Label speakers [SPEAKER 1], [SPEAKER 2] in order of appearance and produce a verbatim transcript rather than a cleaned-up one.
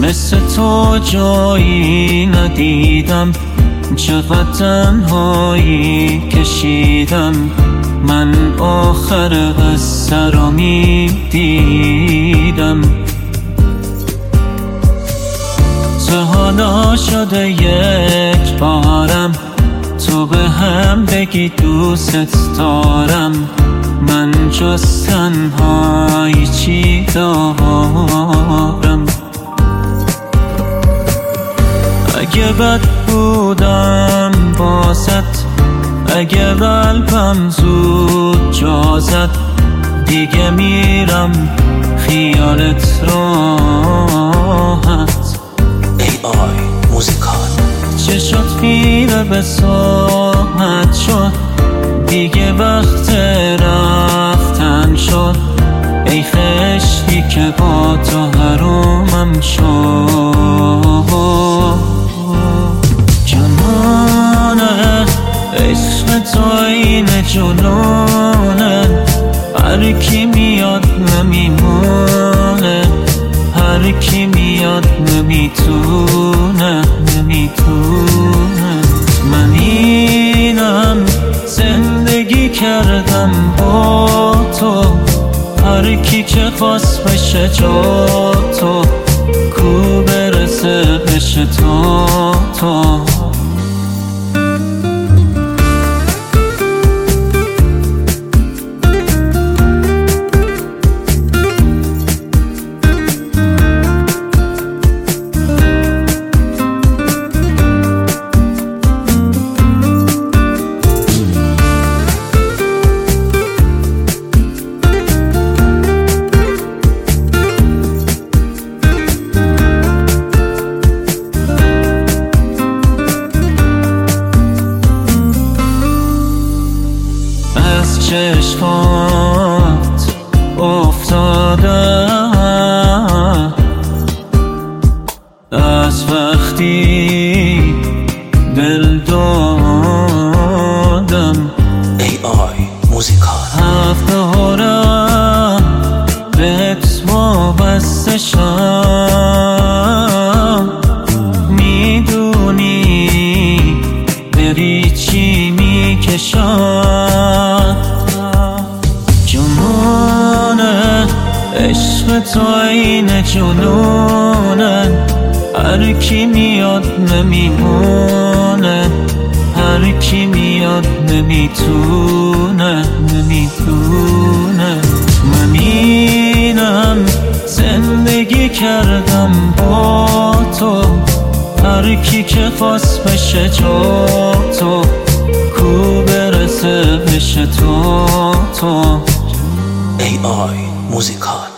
[SPEAKER 1] مثل تو جایی ندیدم، چقدر تنهایی کشیدم. من آخر قصه را میدیدم. تو حالا شده یک بارم، تو به هم بگی دوست دارم. من جز تنهایی چی دارم؟ اگه بد بودم باست، اگه قلبم زود جا زد، دیگه میرم خیالت راحت.
[SPEAKER 2] ای آی موزیکال.
[SPEAKER 1] چشات خیره به ساعت شد، دیگه وقت رفتن شد. ای خشتی که با تو حرومم شد. جنونه عشق تو این جنونه، هر کی میاد نمیمونه، هر کی میاد نمیتونه نمیتونه. من اینم زندگی کردم با تو، هر کی که خواست بشه جا تو، کو برسه بشه تو تو. چشمات افتاده از وقتی دل دادم.
[SPEAKER 2] ای آی موزیکال.
[SPEAKER 1] هفته هارم بهت وابسته شم، میدونی بری چی میکشم. جنونه عشق تو این جنونه، هر کی میاد نمیمونه، هر کی میاد نمیتونه نمیتونه. من اینم زندگی کردم با تو، هر کی که خواست بشه جا تو، کو برسه بشه تو تو.
[SPEAKER 2] ای آی موزیکال.